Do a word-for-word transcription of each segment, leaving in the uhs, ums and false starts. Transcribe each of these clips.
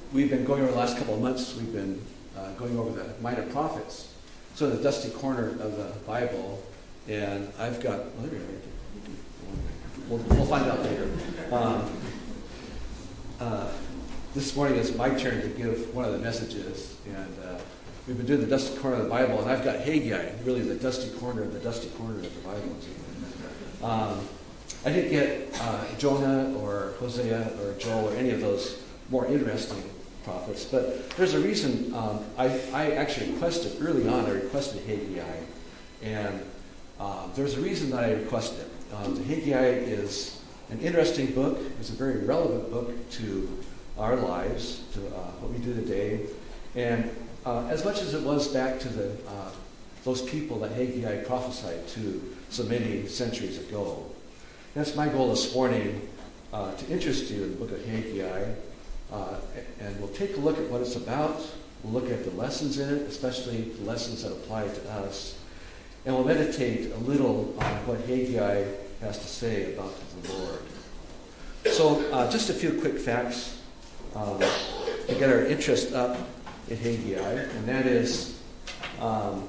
we've been going over the last couple of months, we've been uh, going over the minor prophets, so the dusty corner of the Bible, and I've got, well, there we go. We'll, we'll find out later. Um, uh, this morning is my turn to give one of the messages, and uh, we've been doing the dusty corner of the Bible, and I've got Haggai, really the dusty corner of the dusty corner of the Bible. Um, I didn't get uh, Jonah or Hosea or Joel or any of those more interesting prophets, but there's a reason um, I, I actually requested, early on I requested Haggai, and uh, there's a reason that I requested it. Um, the Haggai is an interesting book. It's a very relevant book to our lives, to uh, what we do today, and uh, as much as it was back to the uh, those people that Haggai prophesied to so many centuries ago. That's my goal this morning, uh, to interest you in the book of Haggai, uh, and we'll take a look at what it's about. We'll look at the lessons in it, especially the lessons that apply to us, and we'll meditate a little on what Haggai has to say about the Lord. So uh, just a few quick facts um, to get our interest up in Haggai, and that is um,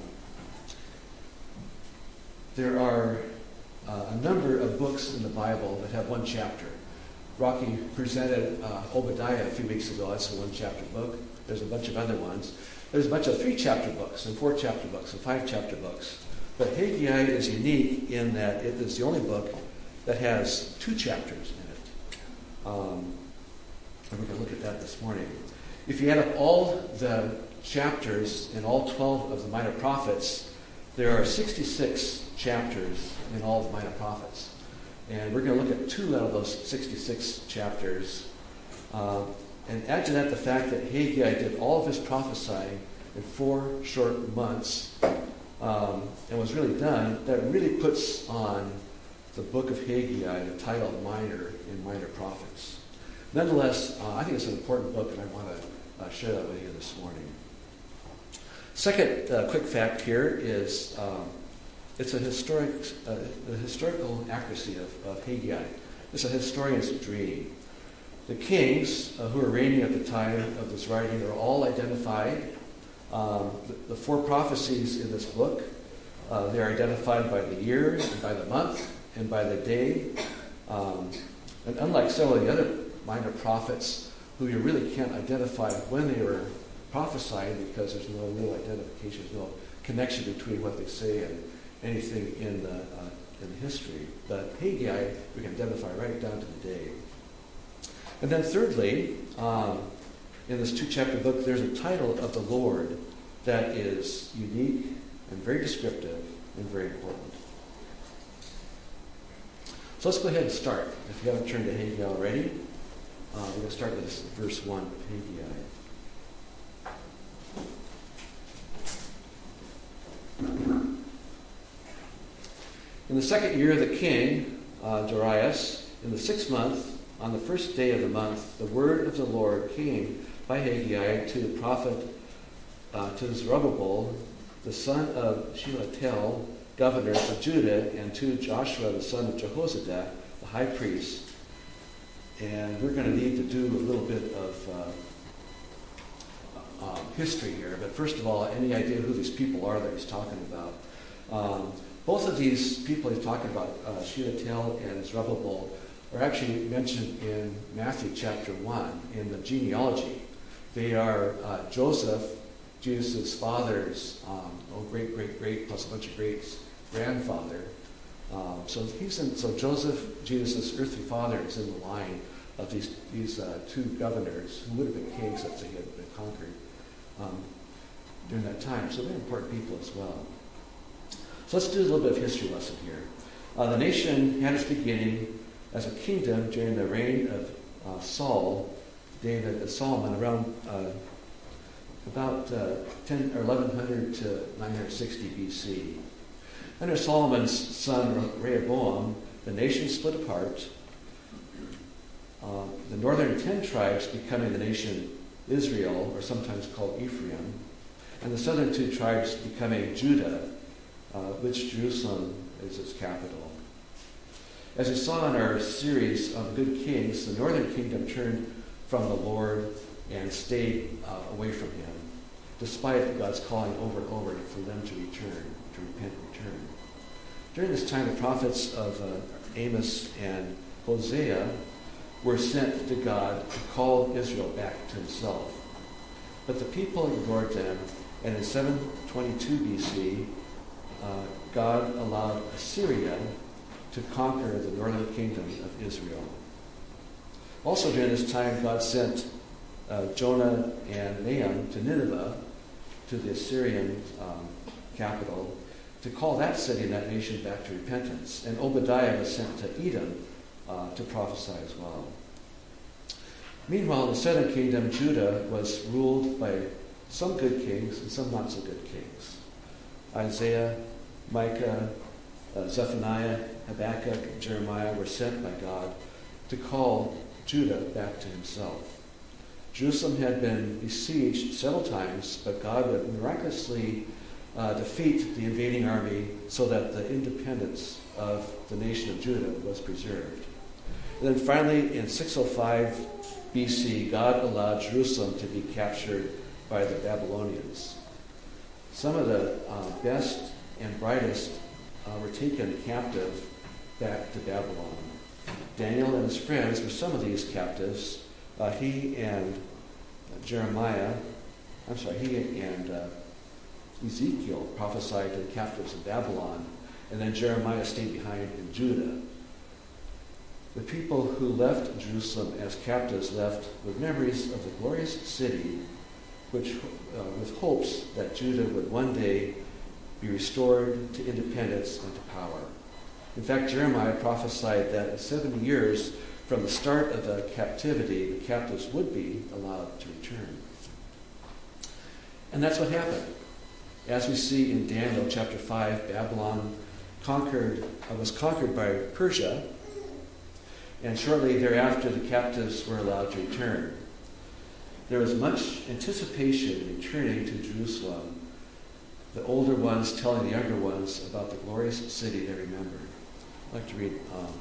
there are uh, a number of books in the Bible that have one chapter. Rocky presented uh, Obadiah a few weeks ago. That's a one-chapter book. There's a bunch of other ones. There's a bunch of three-chapter books and four-chapter books and five-chapter books. But Haggai is unique in that it is the only book that has two chapters in it. Um, and we're going to look at that this morning. If you add up all the chapters in all twelve of the minor prophets, there are sixty-six chapters in all the minor prophets. And we're going to look at two out of those sixty-six chapters. Uh, and add to that the fact that Haggai did all of his prophesying in four short months um, and was really done. That really puts on the book of Haggai the title Minor in Minor Prophets. Nonetheless, uh, I think it's an important book, and I want to uh, share that with you this morning. Second uh, quick fact here is um, it's a historic, uh, the historical accuracy of, of Haggai. It's a historian's dream. The kings uh, who are reigning at the time of this writing are all identified. Um, the, the four prophecies in this book, uh, they're identified by the year, and by the month, and by the day. Um, and unlike several of the other minor prophets, who you really can't identify when they were prophesying because there's no real identification, there's no connection between what they say and anything in the, uh, in history. But Haggai, we can identify right down to the day. And then thirdly, um, in this two-chapter book, there's a title of the Lord that is unique and very descriptive and very important. So let's go ahead and start. If you haven't turned to Haggai already, uh, we're going to start with this verse one of Haggai. In the second year of the king, uh, Darius, in the sixth month, on the first day of the month, the word of the Lord came by Haggai to the prophet, uh, to Zerubbabel, the son of Shealtiel, governor of Judah, and to Joshua, the son of Jehozadak, the high priest. And we're going to need to do a little bit of uh, uh, history here. But first of all, any idea who these people are that he's talking about? Um, both of these people he's talking about, uh, Shealtiel and Zerubbabel, are actually mentioned in Matthew chapter one in the genealogy. They are uh, Joseph, Jesus' father's, um, oh, great, great, great, plus a bunch of greats, grandfather. Um, so he's in, so Joseph, Jesus' earthly father, is in the line of these these uh, two governors who would have been kings if they had been conquered um, during that time. So they're important people as well. So let's do a little bit of history lesson here. Uh, the nation had its beginning as a kingdom during the reign of uh, Saul, David, and Solomon, around uh, about uh, ten or eleven hundred to nine hundred sixty B C. Under Solomon's son Rehoboam, the nation split apart. Uh, the northern ten tribes becoming the nation Israel, or sometimes called Ephraim, and the southern two tribes becoming Judah, uh, which Jerusalem is its capital. As we saw in our series on good kings, the northern kingdom turned from the Lord and stayed uh, away from him, despite God's calling over and over for them to return, to repent and return. During this time, the prophets of uh, Amos and Hosea were sent to God to call Israel back to himself. But the people ignored them, and in seven twenty-two B C, uh, God allowed Assyria to conquer the northern kingdom of Israel. Also during this time, God sent uh, Jonah and Nahum to Nineveh, to the Assyrian um, capital, to call that city and that nation back to repentance. And Obadiah was sent to Edom uh, to prophesy as well. Meanwhile, in the southern kingdom, Judah was ruled by some good kings and some not so good kings. Isaiah, Micah, uh, Zephaniah, Habakkuk, Jeremiah were sent by God to call Judah back to himself. Jerusalem had been besieged several times, but God would miraculously uh, defeat the invading army so that the independence of the nation of Judah was preserved. And then finally, in six oh five B C, God allowed Jerusalem to be captured by the Babylonians. Some of the uh, best and brightest uh, were taken captive back to Babylon. Daniel and his friends were some of these captives. Uh, he and uh, Jeremiah, I'm sorry, he and uh, Ezekiel prophesied to the captives of Babylon, and then Jeremiah stayed behind in Judah. The people who left Jerusalem as captives left with memories of the glorious city, which, uh, with hopes that Judah would one day be restored to independence and to power. In fact, Jeremiah prophesied that in seventy years from the start of the captivity, the captives would be allowed to return. And that's what happened. As we see in Daniel chapter five, Babylon conquered, uh, was conquered by Persia, and shortly thereafter the captives were allowed to return. There was much anticipation in returning to Jerusalem, the older ones telling the younger ones about the glorious city they remembered. I'd like to read um,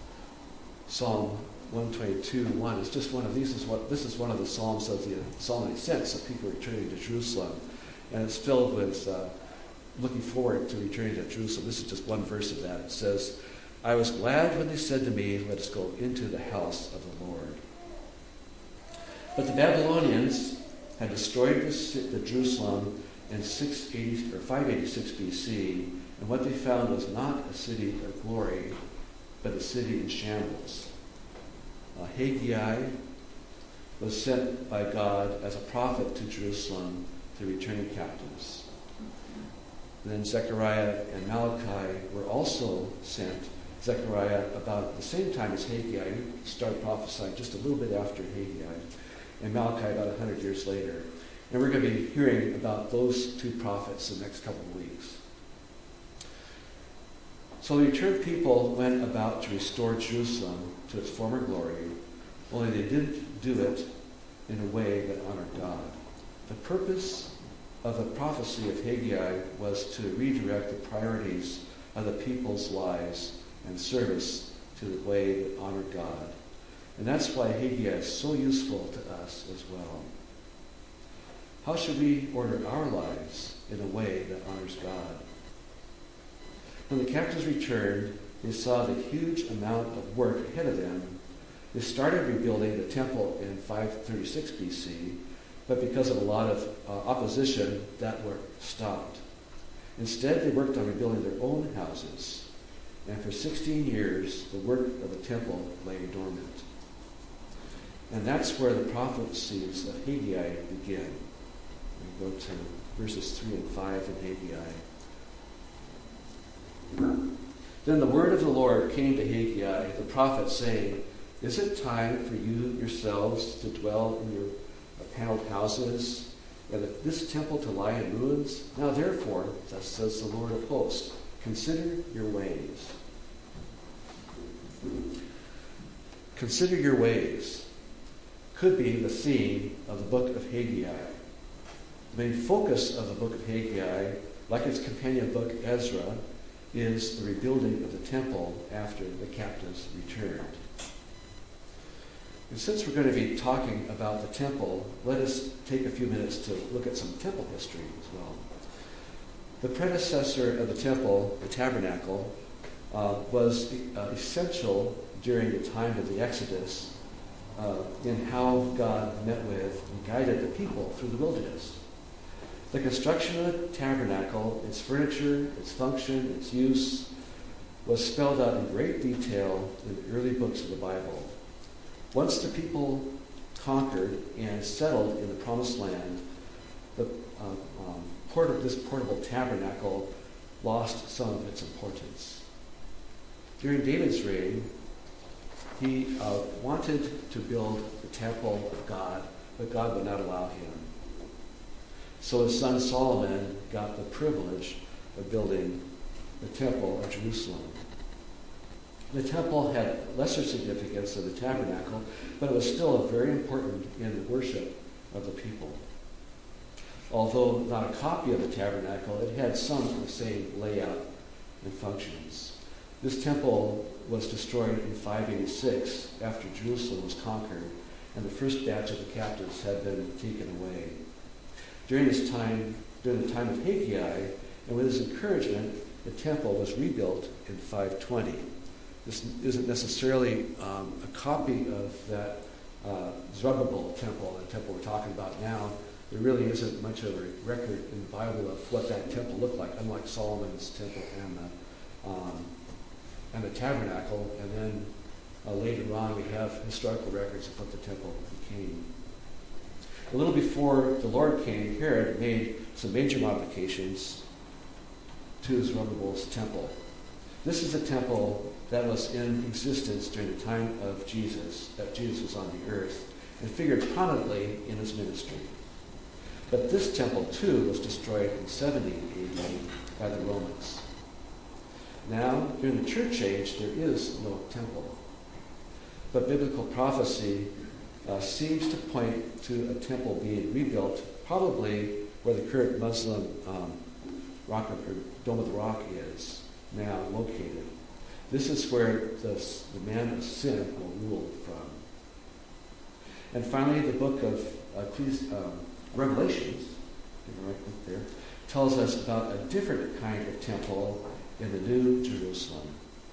Psalm one twenty-two, one. It's just one of these. Is what this is one of the psalms of the Psalm of the Ascents of people returning to Jerusalem, and it's filled with uh, looking forward to returning to Jerusalem. This is just one verse of that. It says, "I was glad when they said to me, 'Let us go into the house of the Lord.'" But the Babylonians had destroyed the, the Jerusalem in six eighty or five eighty-six B C, and what they found was not a city of glory, but a city in shambles. Uh, Haggai was sent by God as a prophet to Jerusalem to returning captives. And then Zechariah and Malachi were also sent. Zechariah about the same time as Haggai, started prophesying just a little bit after Haggai, and Malachi about one hundred years later. And we're going to be hearing about those two prophets in the next couple of weeks. So the returned people went about to restore Jerusalem to its former glory, only they didn't do it in a way that honored God. The purpose of the prophecy of Haggai was to redirect the priorities of the people's lives and service to the way that honored God. And that's why Haggai is so useful to us as well. How should we order our lives in a way that honors God? When the captives returned, they saw the huge amount of work ahead of them. They started rebuilding the temple in five thirty-six B C, but because of a lot of uh, opposition, that work stopped. Instead, they worked on rebuilding their own houses, and for sixteen years, the work of the temple lay dormant. And that's where the prophecies of Haggai begin. We go to verses three and five in Haggai. Then the word of the Lord came to Haggai, the prophet, saying, "Is it time for you yourselves to dwell in your paneled houses, and this temple to lie in ruins? Now therefore, thus says the Lord of hosts, consider your ways." Consider your ways could be the theme of the book of Haggai. The main focus of the book of Haggai, like its companion book Ezra, is the rebuilding of the temple after the captives returned. And since we're going to be talking about the temple, let us take a few minutes to look at some temple history as well. The predecessor of the temple, the tabernacle, uh, was uh, essential during the time of the Exodus uh, in how God met with and guided the people through the wilderness. The construction of the tabernacle, its furniture, its function, its use, was spelled out in great detail in the early books of the Bible. Once the people conquered and settled in the Promised Land, the uh, um, port of this portable tabernacle lost some of its importance. During David's reign, he uh, wanted to build the temple of God, but God would not allow him. So his son Solomon got the privilege of building the temple of Jerusalem. The temple had lesser significance than the tabernacle, but it was still very important in the worship of the people. Although not a copy of the tabernacle, it had some of the same layout and functions. This temple was destroyed in five eighty-six after Jerusalem was conquered, and the first batch of the captives had been taken away. During this time, during the time of Haggai, and with his encouragement, the temple was rebuilt in five twenty. This isn't necessarily um, a copy of that uh, Zerubbabel temple, the temple we're talking about now. There really isn't much of a record in the Bible of what that temple looked like, unlike Solomon's temple and the, um, and the tabernacle. And then uh, later on, we have historical records of what the temple became. A little before the Lord came, Herod made some major modifications to Zerubbabel's temple. This is a temple that was in existence during the time of Jesus, that Jesus was on the earth, and figured prominently in his ministry. But this temple, too, was destroyed in seventy A D by the Romans. Now, during the church age, there is no temple. But biblical prophecy uh, seems to point to a temple being rebuilt, probably where the current Muslim um, rock or Dome of the Rock is now located. This is where the, the man of sin will rule from. And finally, the book of uh, please, um, Revelations, right there, tells us about a different kind of temple in the New Jerusalem.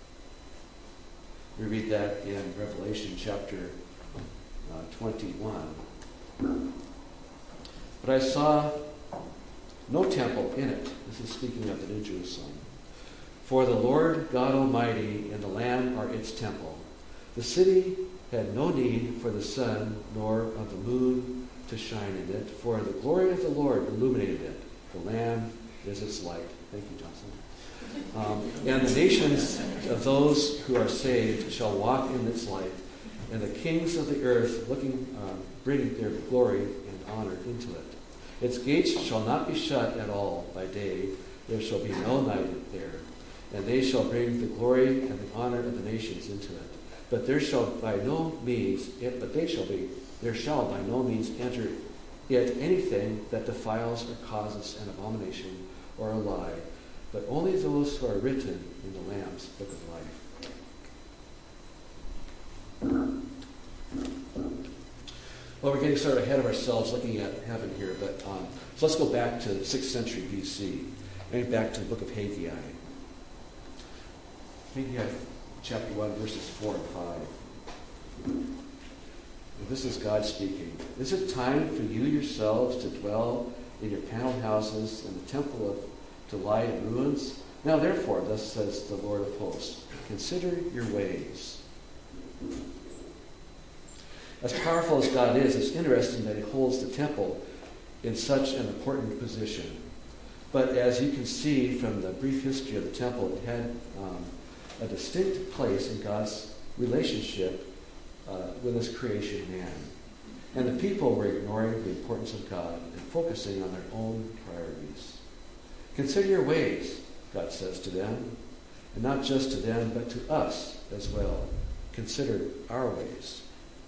We read that in Revelation chapter uh, twenty-one. But I saw no temple in it. This is speaking of the New Jerusalem. For the Lord God Almighty and the Lamb are its temple. The city had no need for the sun nor of the moon to shine in it, for the glory of the Lord illuminated it. The Lamb is its light. Thank you, Johnson. Um, and the nations of those who are saved shall walk in its light, and the kings of the earth looking uh, bring their glory and honor into it. Its gates shall not be shut at all by day. There shall be no night there. And they shall bring the glory and the honor of the nations into it. But there shall by no means, it, but they shall be, there shall by no means enter it anything that defiles or causes an abomination or a lie, but only those who are written in the Lamb's book of life. Well, we're getting sort of ahead of ourselves looking at heaven here, but um, so let's go back to the sixth century B C, and back to the book of Haggai. Haggai chapter one, verses four and five. And this is God speaking. Is it time for you yourselves to dwell in your paneled houses and the temple of to lie in ruins? Now therefore, thus says the Lord of hosts, consider your ways. As powerful as God is, it's interesting that he holds the temple in such an important position. But as you can see from the brief history of the temple, it had um, a distinct place in God's relationship uh, with his creation man. And the people were ignoring the importance of God and focusing on their own priorities. Consider your ways, God says to them, and not just to them, but to us as well. Consider our ways.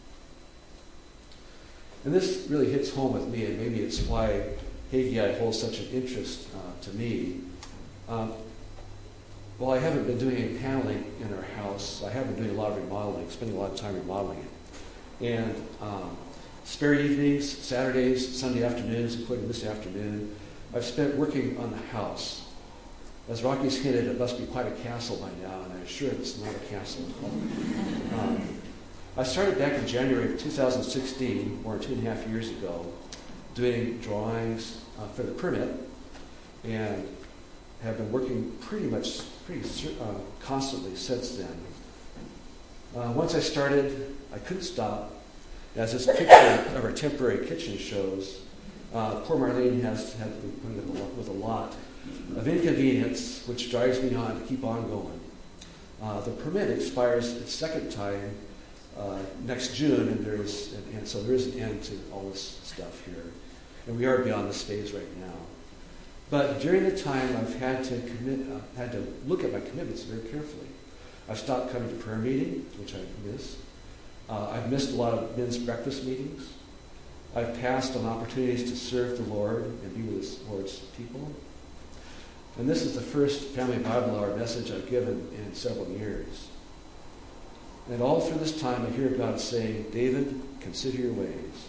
And this really hits home with me, and maybe it's why Haggai holds such an interest uh, to me. Um, well, I haven't been doing any paneling in our house. I have been doing a lot of remodeling, spending a lot of time remodeling it. And um, spare evenings, Saturdays, Sunday afternoons, including this afternoon, I've spent working on the house. As Rocky's hinted, it must be quite a castle by now, and I'm sure it's not a castle. Um, I started back in January of two thousand sixteen, or two and a half years ago, doing drawings uh, for the permit, and have been working pretty much pretty uh, constantly since then. Uh, once I started, I couldn't stop. As this picture of our temporary kitchen shows, uh, poor Marlene has had to be putting up with a lot of inconvenience, which drives me on to keep on going. Uh, the permit expires its second time uh, next June, and there is, and, and so there is an end to all this stuff here, and we are beyond this phase right now. But during the time, I've had to commit, uh, had to look at my commitments very carefully. I've stopped coming to prayer meeting, which I miss. Uh, I've missed a lot of men's breakfast meetings. I've passed on opportunities to serve the Lord and be with His Lord's people. And this is the first Family Bible Hour message I've given in several years. And all through this time, I hear God saying, David, consider your ways.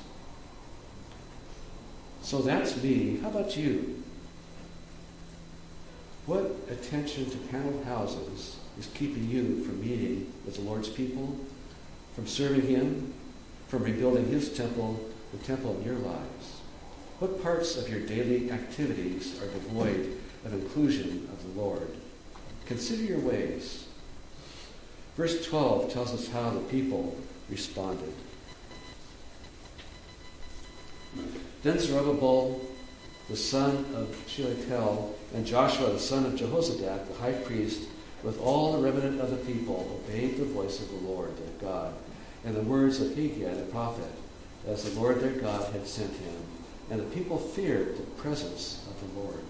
So that's me. How about you? What attention to paneled houses is keeping you from meeting with the Lord's people, from serving Him, from rebuilding His temple, the temple in your lives? What parts of your daily activities are devoid of inclusion of the Lord? Consider your ways. Verse twelve tells us how the people responded. Then Zerubbabel, the son of Shealtiel, and Joshua, the son of Jehozadak, the high priest, with all the remnant of the people, obeyed the voice of the Lord their God, and the words of Haggai the prophet, as the Lord their God had sent him. And the people feared the presence of the Lord.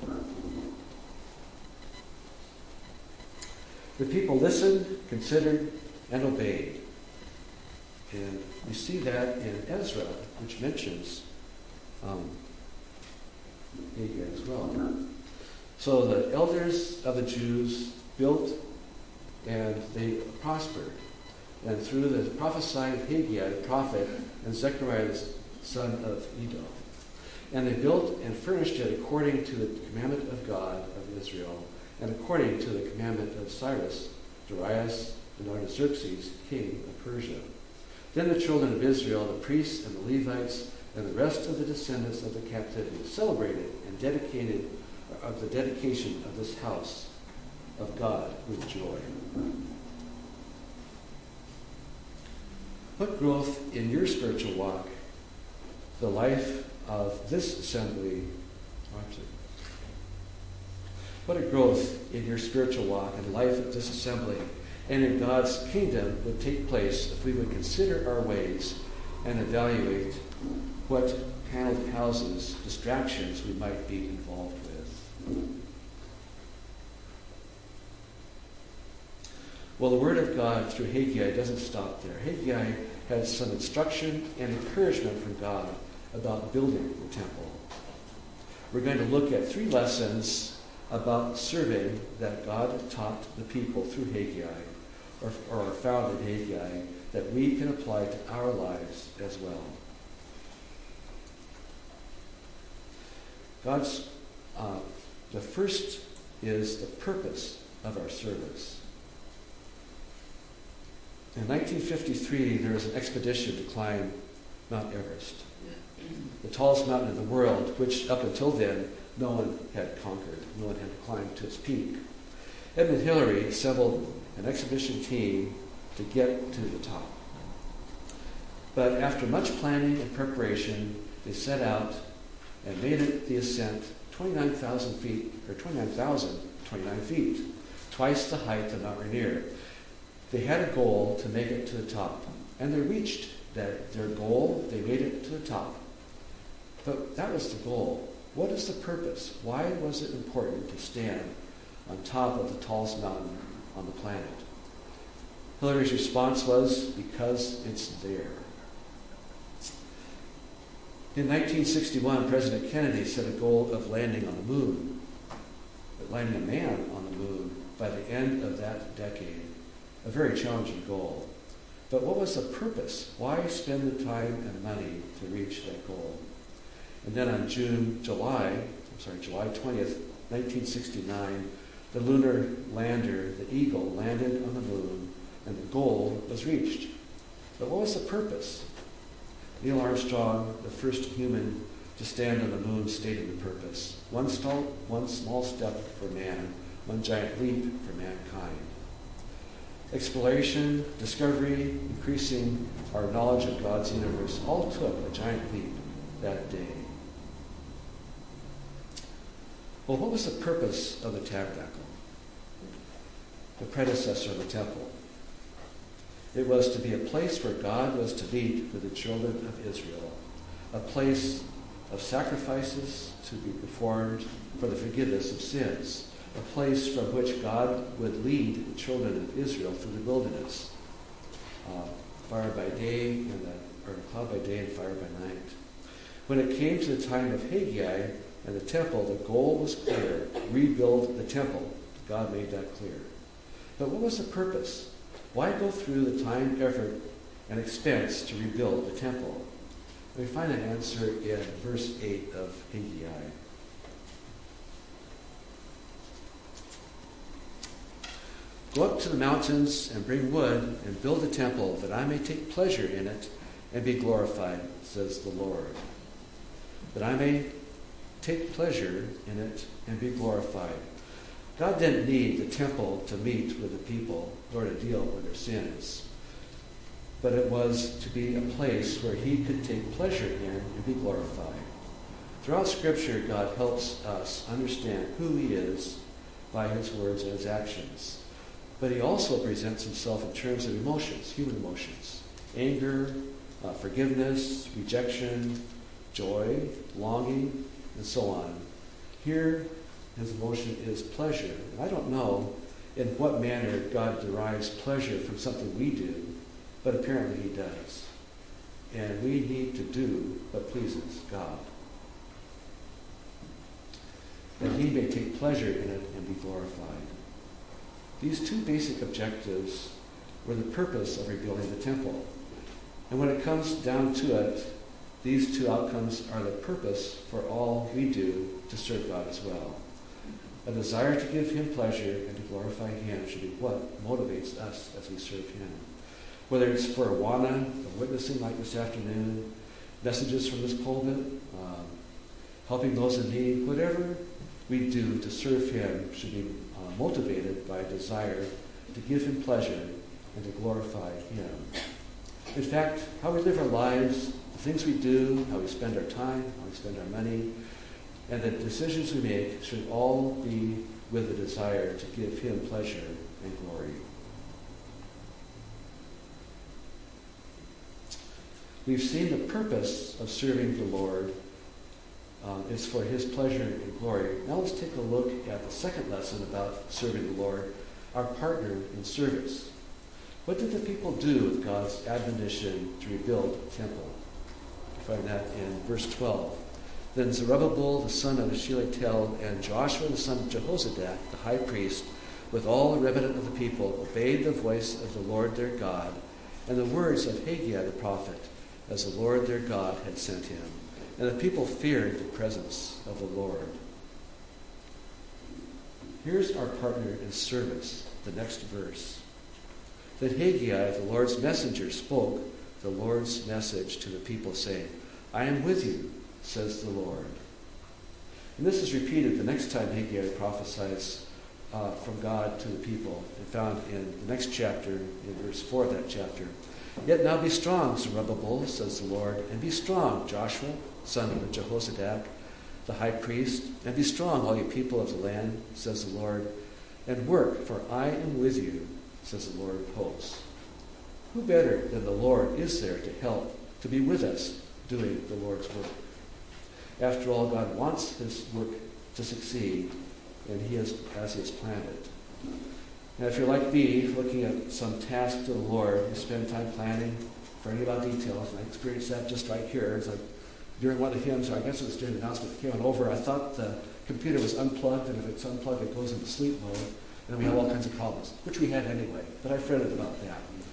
The people listened, considered, and obeyed. And we see that in Ezra, which mentions um, Haggai as well. So the elders of the Jews built and they prospered. And through the prophesying of Haggai, the prophet, and Zechariah, the son of Iddo. And they built and furnished it according to the commandment of God of Israel, and according to the commandment of Cyrus, Darius, and Artaxerxes, king of Persia. Then the children of Israel, the priests and the Levites, and the rest of the descendants of the captivity celebrated and dedicated of the dedication of this house of God with joy. What growth in your spiritual walk, the life of this assembly, what a growth in your spiritual walk and life of this assembly and in God's kingdom would take place if we would consider our ways and evaluate what paneled houses, distractions we might be involved with. Well, the Word of God through Haggai doesn't stop there. Haggai had some instruction and encouragement from God about building the temple. We're going to look at three lessons about serving that God taught the people through Haggai, or, or are found in Haggai, that we can apply to our lives as well. God's, uh, the first is the purpose of our service. In nineteen fifty-three, there was an expedition to climb Mount Everest, the tallest mountain in the world, which up until then, no one had conquered. No one had climbed to its peak. Edmund Hillary assembled an expedition team to get to the top. But after much planning and preparation, they set out and made it the ascent twenty-nine thousand feet, or twenty-nine thousand twenty-nine feet, twice the height of Mount Rainier. They had a goal to make it to the top, and they reached that, their goal. They made it to the top. But that was the goal. What is the purpose? Why was it important to stand on top of the tallest mountain on the planet? Hillary's response was, because it's there. In nineteen sixty-one, President Kennedy set a goal of landing on the moon, but landing a man on the moon by the end of that decade. A very challenging goal. But what was the purpose? Why spend the time and money to reach that goal? And then on June, July, I'm sorry, July twentieth, nineteen sixty-nine, the lunar lander, the Eagle, landed on the moon, and the goal was reached. But what was the purpose? Neil Armstrong, the first human to stand on the moon, stated the purpose. One, small, one small step for man, one giant leap for mankind. Exploration, discovery, increasing our knowledge of God's universe all took a giant leap that day. Well, what was the purpose of the tabernacle, the predecessor of the temple? It was to be a place where God was to meet with the children of Israel, a place of sacrifices to be performed for the forgiveness of sins, a place from which God would lead the children of Israel through the wilderness, uh, fire by day, and the, or cloud by day and fire by night. When it came to the time of Haggai and the temple, the goal was clear: rebuild the temple. God made that clear. But what was the purpose? Why go through the time, effort, and expense to rebuild the temple? We find an answer in verse eight of Haggai. Go up to the mountains and bring wood and build a temple, that I may take pleasure in it and be glorified, says the Lord. That I may take pleasure in it and be glorified. God didn't need the temple to meet with the people or to deal with their sins. But it was to be a place where he could take pleasure in and be glorified. Throughout Scripture, God helps us understand who he is by his words and his actions. But he also presents himself in terms of emotions, human emotions. Anger, uh, forgiveness, rejection, joy, longing, and so on. Here, his emotion is pleasure. And I don't know in what manner God derives pleasure from something we do, but apparently he does. And we need to do what pleases God, that he may take pleasure in it and be glorified. These two basic objectives were the purpose of rebuilding the temple. And when it comes down to it, these two outcomes are the purpose for all we do to serve God as well. A desire to give him pleasure and to glorify him should be what motivates us as we serve him. Whether it's for Awana, or witnessing like this afternoon, messages from this pulpit, um, helping those in need, whatever we do to serve him should be uh, motivated by a desire to give him pleasure and to glorify him. In fact, how we live our lives, the things we do, how we spend our time, how we spend our money, and the decisions we make should all be with a desire to give him pleasure and glory. We've seen the purpose of serving the Lord um, is for his pleasure and glory. Now let's take a look at the second lesson about serving the Lord, our partner in service. What did the people do with God's admonition to rebuild the temple? You find that in verse twelve. Then Zerubbabel, the son of Shealtiel, and Joshua, the son of Jehozadak, the high priest, with all the remnant of the people, obeyed the voice of the Lord their God and the words of Haggai the prophet, as the Lord their God had sent him. And the people feared the presence of the Lord. Here's our partner in service, the next verse. That Haggai, the Lord's messenger, spoke the Lord's message to the people, saying, I am with you, says the Lord. And this is repeated the next time Haggai prophesies uh, from God to the people, and found in the next chapter, in verse four of that chapter. Yet now be strong, Zerubbabel, says the Lord, and be strong, Joshua, son of Jehozadak, the high priest, and be strong, all you people of the land, says the Lord, and work, for I am with you, says the Lord of hosts. Who better than the Lord is there to help, to be with us doing the Lord's work? After all, God wants his work to succeed, and he has, as he has planned it. Now, if you're like me, looking at some task to the Lord, you spend time planning, forgetting about details, and I experienced that just right here. It's like during one of the hymns, or I guess it was during the announcement that came on over, I thought the computer was unplugged, and if it's unplugged, it goes into sleep mode, and we have all kinds of problems, which we had anyway, but I fretted about that.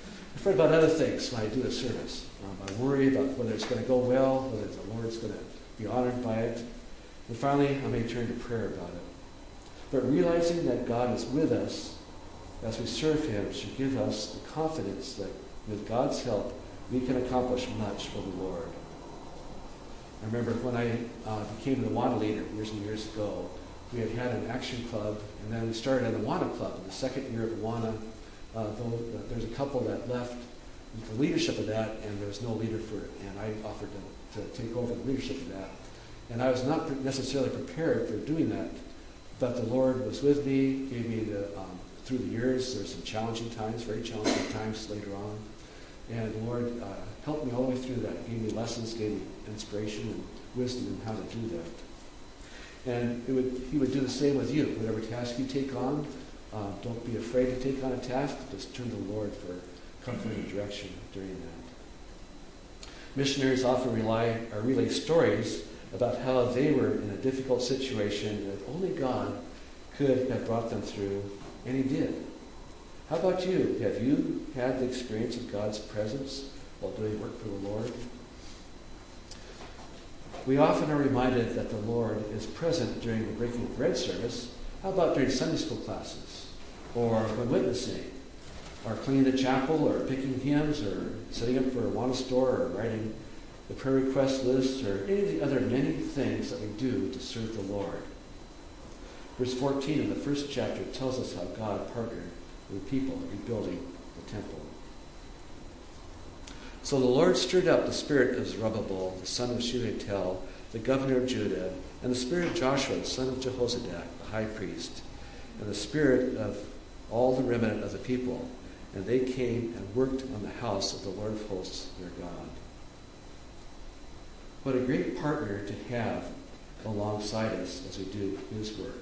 fret about other things when I do the service. Um, I worry about whether it's going to go well, whether the Lord's going to be honored by it. And finally, I may turn to prayer about it. But realizing that God is with us as we serve him should give us the confidence that with God's help, we can accomplish much for the Lord. I remember when I uh, became the Awana leader years and years ago, we had had an action club, and then we started an Awana club. In the second year of Awana, uh, though, uh, there's a couple that left the leadership of that, and there was no leader for it, and I offered to, to take over the leadership of that. And I was not necessarily prepared for doing that, but the Lord was with me, gave me the, um, through the years, there were some challenging times, very challenging times later on, and the Lord uh, helped me all the way through that, gave me lessons, gave me inspiration and wisdom in how to do that. And it would, he would do the same with you. Whatever task you take on, uh, don't be afraid to take on a task. Just turn to the Lord for comfort and direction during that. Missionaries often rely or relay stories about how they were in a difficult situation that only God could have brought them through, and he did. How about you? Have you had the experience of God's presence while doing work for the Lord? We often are reminded that the Lord is present during the breaking of bread service. How about during Sunday school classes, or when witnessing, or cleaning the chapel, or picking hymns, or setting up for a Awana store, or writing the prayer request list, or any of the other many things that we do to serve the Lord? Verse fourteen of the first chapter tells us how God partnered with people rebuilding the temple. So the Lord stirred up the spirit of Zerubbabel, the son of Shealtiel, the governor of Judah, and the spirit of Joshua, the son of Jehozadak, the high priest, and the spirit of all the remnant of the people. And they came and worked on the house of the Lord of hosts, their God. What a great partner to have alongside us as we do his work.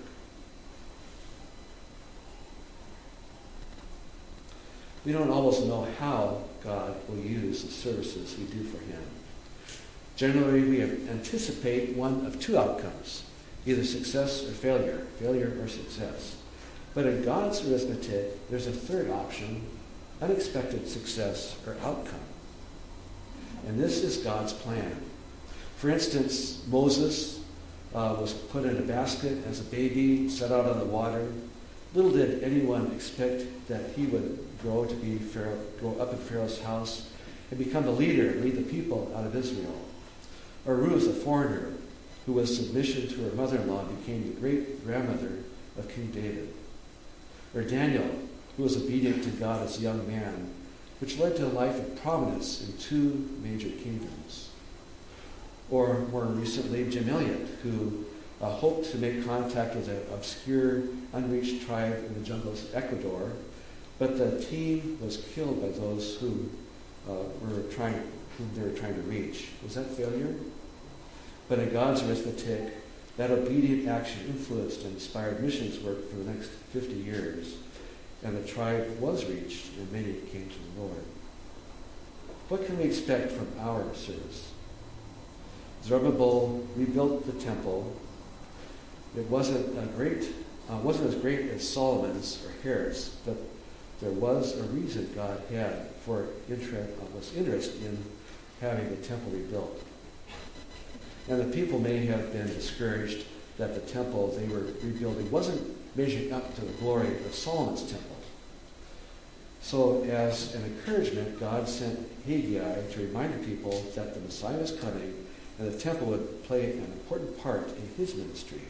We don't always know how God will use the services we do for him. Generally, we anticipate one of two outcomes, either success or failure, failure or success. But in God's arithmetic, there's a third option, unexpected success or outcome. And this is God's plan. For instance, Moses uh, was put in a basket as a baby, set out on the water. Little did anyone expect that he would grow to be Pharaoh, grow up in Pharaoh's house and become the leader and lead the people out of Israel. Or Ruth, a foreigner, who was submission to her mother-in-law, became the great-grandmother of King David. Or Daniel, who was obedient to God as a young man, which led to a life of prominence in two major kingdoms. Or more recently, Jim Elliot, who uh, hoped to make contact with an obscure, unreached tribe in the jungles of Ecuador, but the team was killed by those who uh, were trying, whom they were trying to reach. Was that failure? But in God's arithmetic, that obedient action influenced and inspired missions work for the next fifty years, and the tribe was reached, and many came to the Lord. What can we expect from our service? Zerubbabel rebuilt the temple. It wasn't a great, uh, wasn't as great as Solomon's or Herod's, but there was a reason God had for interest, uh, was interested in having the temple rebuilt. And the people may have been discouraged that the temple they were rebuilding wasn't measuring up to the glory of Solomon's temple. So as an encouragement, God sent Haggai to remind the people that the Messiah was coming and the temple would play an important part in his ministry.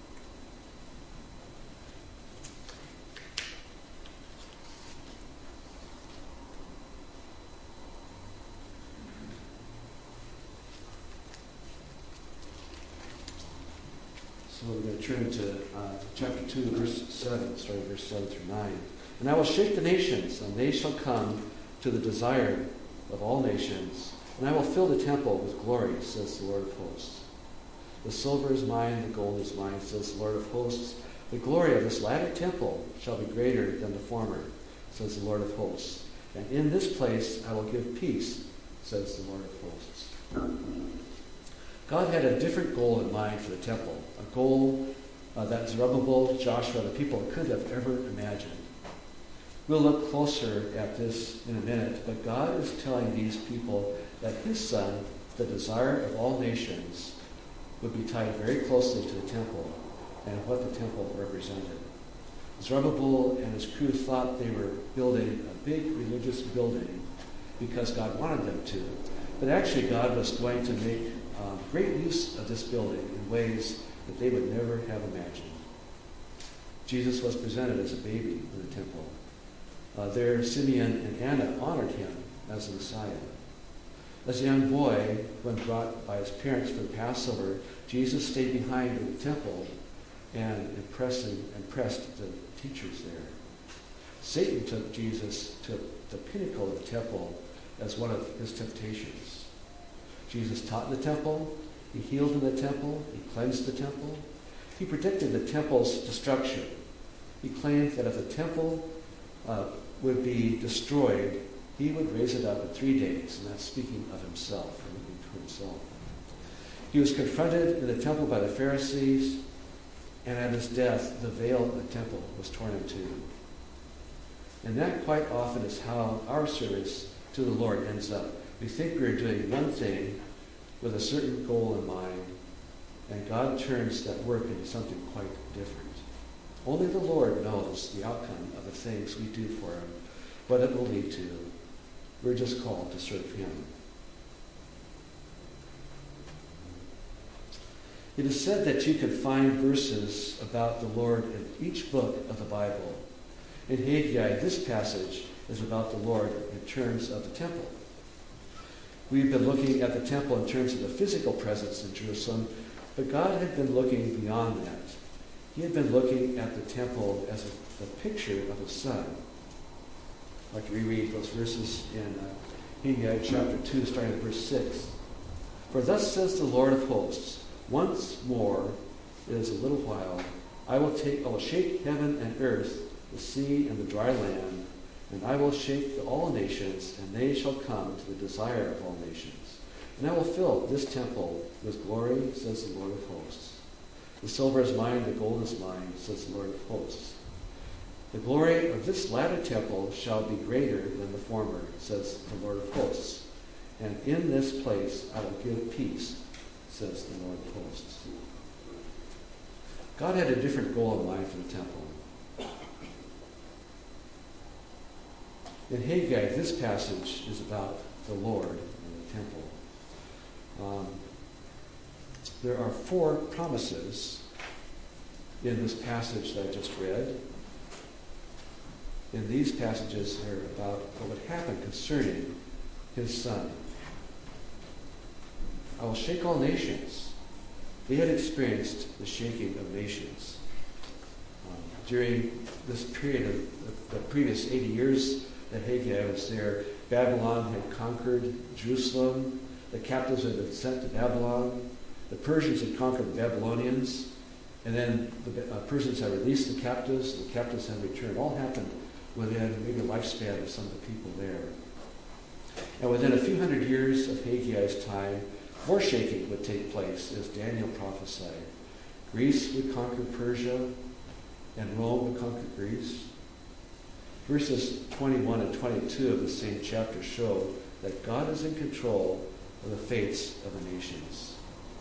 So we're going to turn to uh, chapter two, verse seven, starting verse seven through nine. And I will shake the nations, and they shall come to the desire of all nations. And I will fill the temple with glory, says the Lord of hosts. The silver is mine, the gold is mine, says the Lord of hosts. The glory of this latter temple shall be greater than the former, says the Lord of hosts. And in this place I will give peace, says the Lord of hosts. God had a different goal in mind for the temple, a goal uh, that Zerubbabel, Joshua, the people could have ever imagined. We'll look closer at this in a minute, but God is telling these people that his son, the desire of all nations, would be tied very closely to the temple and what the temple represented. Zerubbabel and his crew thought they were building a big religious building because God wanted them to. But actually God was going to make uh, great use of this building in ways that they would never have imagined. Jesus was presented as a baby in the temple. Uh, there, Simeon and Anna honored him as the Messiah. As a young boy, when brought by his parents for the Passover, Jesus stayed behind in the temple and impressing, impressed the teachers there. Satan took Jesus to the pinnacle of the temple as one of his temptations. Jesus taught in the temple, he healed in the temple, he cleansed the temple. He predicted the temple's destruction. He claimed that if the temple uh, would be destroyed, he would raise it up in three days, and that's speaking of himself, and looking to himself. He was confronted in the temple by the Pharisees, and at his death, the veil of the temple was torn in two. And that quite often is how our service to the Lord ends up. We think we're doing one thing with a certain goal in mind, and God turns that work into something quite different. Only the Lord knows the outcome of the things we do for him, what it will lead to. We're just called to serve him. It is said that you can find verses about the Lord in each book of the Bible. In Haggai, this passage is about the Lord in terms of the temple. We've been looking at the temple in terms of the physical presence in Jerusalem, but God had been looking beyond that. He had been looking at the temple as a, a picture of his son. I'd like to reread those verses in uh, Haggai chapter two, starting at verse six. For thus says the Lord of hosts, once more, it is a little while, I will take, I will shake heaven and earth, the sea and the dry land, and I will shake all nations, and they shall come to the desire of all nations. And I will fill this temple with glory, says the Lord of hosts. The silver is mine, the gold is mine, says the Lord of hosts. The glory of this latter temple shall be greater than the former, says the Lord of hosts. And in this place I will give peace, says the Lord of hosts. God had a different goal in mind for the temple. In Haggai, this passage is about the Lord and the temple. Um, there are four promises in this passage that I just read. And these passages are about what would happen concerning his son. I will shake all nations. They had experienced the shaking of nations. Um, during this period of the, the previous eighty years that Haggai was there, Babylon had conquered Jerusalem. The captives had been sent to Babylon. The Persians had conquered the Babylonians. And then the uh, Persians had released the captives. The captives had returned. All happened within maybe a lifespan of some of the people there. And within a few hundred years of Haggai's time, more shaking would take place, as Daniel prophesied. Greece would conquer Persia, and Rome would conquer Greece. Verses twenty-one and twenty-two of the same chapter show that God is in control of the fates of the nations.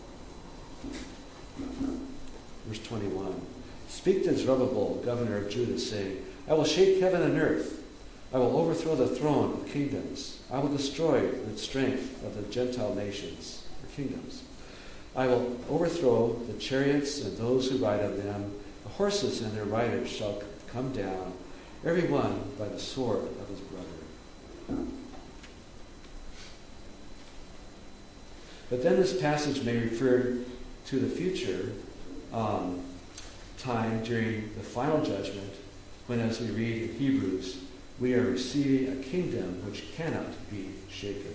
Verse twenty-one. Speak to Zerubbabel, governor of Judah, saying, I will shake heaven and earth. I will overthrow the throne of kingdoms. I will destroy the strength of the Gentile nations, or kingdoms. I will overthrow the chariots and those who ride on them. The horses and their riders shall come down, every one by the sword of his brother. But then this passage may refer to the future um, time during the final judgment, when, as we read in Hebrews, we are receiving a kingdom which cannot be shaken.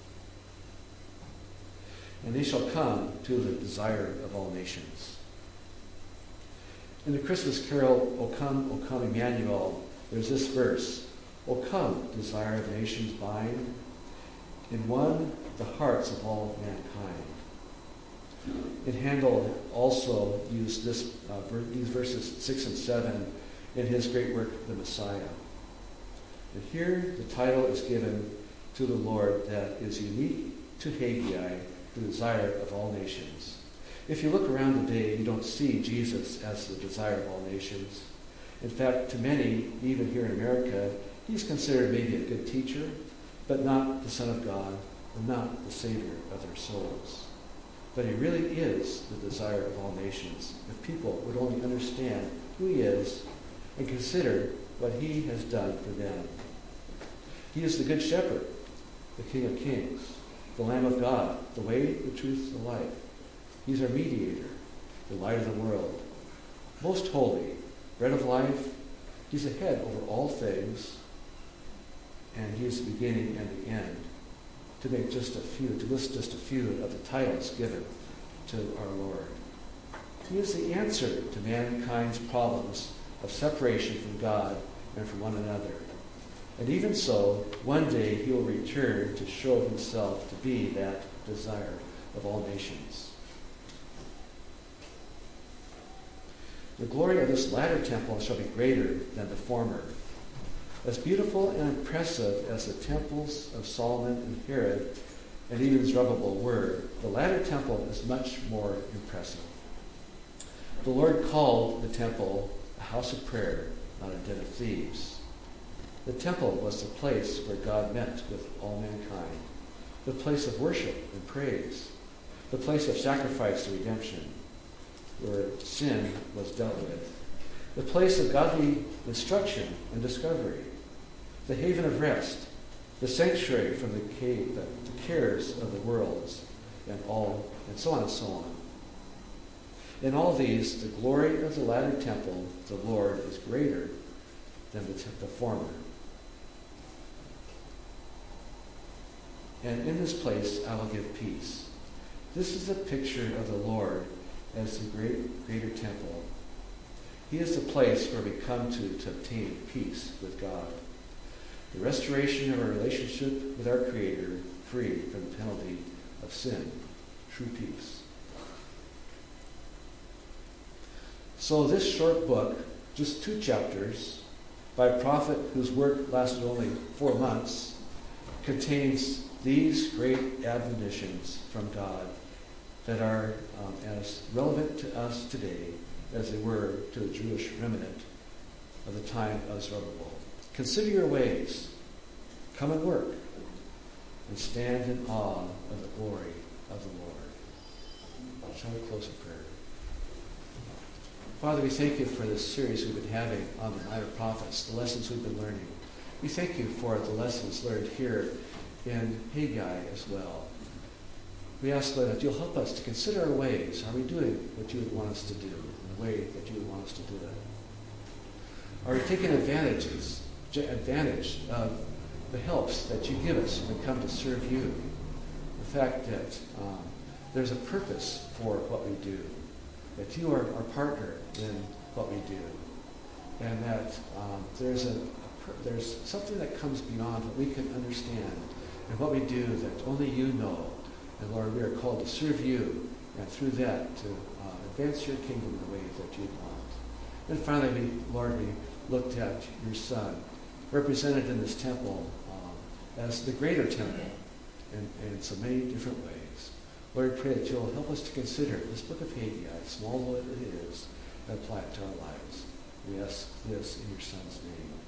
And they shall come to the desire of all nations. In the Christmas carol, O come, O come, Emmanuel, there's this verse, O come, desire of nations bind, in one the hearts of all mankind. And Handel also used this, uh, these verses six and seven in his great work, The Messiah. And here the title is given to the Lord that is unique to Haggai, the desire of all nations. If you look around today, you don't see Jesus as the desire of all nations. In fact, to many, even here in America, he's considered maybe a good teacher, but not the Son of God, and not the Savior of their souls. But he really is the desire of all nations, if people would only understand who he is and consider what he has done for them. He is the Good Shepherd, the King of Kings, the Lamb of God, the way, the truth, the life. He's our mediator, the light of the world, most holy, bread of life. He's the head over all things, and he is the beginning and the end. To make just a few, to list just a few of the titles given to our Lord. He is the answer to mankind's problems of separation from God and from one another. And even so, one day he will return to show himself to be that desire of all nations. The glory of this latter temple shall be greater than the former. As beautiful and impressive as the temples of Solomon and Herod and even Zerubbabel were, the latter temple is much more impressive. The Lord called the temple a house of prayer, not a den of thieves. The temple was the place where God met with all mankind, the place of worship and praise, the place of sacrifice and redemption, where sin was dealt with, the place of godly instruction and discovery, the haven of rest, the sanctuary from the, cave, the, the cares of the worlds, and all, and so on and so on. In all these, the glory of the latter temple, the Lord, is greater than the, the former. And in this place I will give peace. This is a picture of the Lord as the great, greater temple. He is the place where we come to, to obtain peace with God. The restoration of our relationship with our Creator, free from the penalty of sin, true peace. So this short book, just two chapters, by a prophet whose work lasted only four months, contains these great admonitions from God that are um, as relevant to us today as they were to the Jewish remnant of the time of Zerubbabel. Consider your ways, come and work, and stand in awe of the glory of the Lord. Shall we close in prayer? Father, we thank you for this series we've been having on the minor prophets, the lessons we've been learning. We thank you for the lessons learned here in Haggai as well. We ask, Lord, that you'll help us to consider our ways. Are we doing what you would want us to do in the way that you would want us to do it? Are we taking advantages, advantage of the helps that you give us when we come to serve you? The fact that um, there's a purpose for what we do, that you are our partner in what we do, and that um, there's a, a there's something that comes beyond what we can understand and what we do that only you know. And Lord, we are called to serve you, and through that to uh, advance your kingdom in the way that you want. And finally, we, Lord, we looked at your Son, represented in this temple um, as the greater temple in, in so many different ways. Lord, we pray that you'll help us to consider this book of Haggai, small though it is, and apply it to our lives. We ask this in your Son's name.